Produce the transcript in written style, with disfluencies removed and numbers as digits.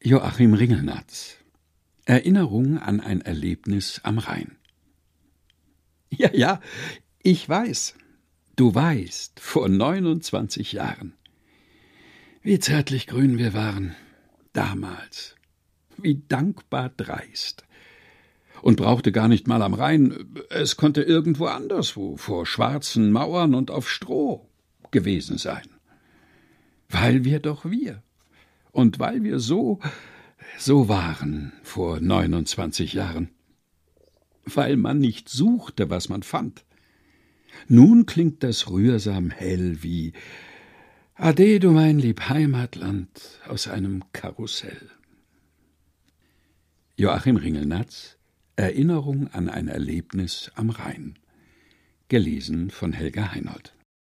Joachim Ringelnatz. Erinnerung an ein Erlebnis am Rhein. Ja, ich weiß. Du weißt, vor 29 Jahren. Wie zärtlich grün wir waren. Damals. Wie dankbar dreist. Und brauchte gar nicht mal am Rhein. Es konnte irgendwo anderswo, vor schwarzen Mauern und auf Stroh gewesen sein. Weil wir doch wir. Und weil wir so waren vor 29 Jahren. Weil man nicht suchte, was man fand. Nun klingt das rührsam hell wie Ade, du mein lieb Heimatland aus einem Karussell. Joachim Ringelnatz. Erinnerung an ein Erlebnis am Rhein. Gelesen von Helga Heinold.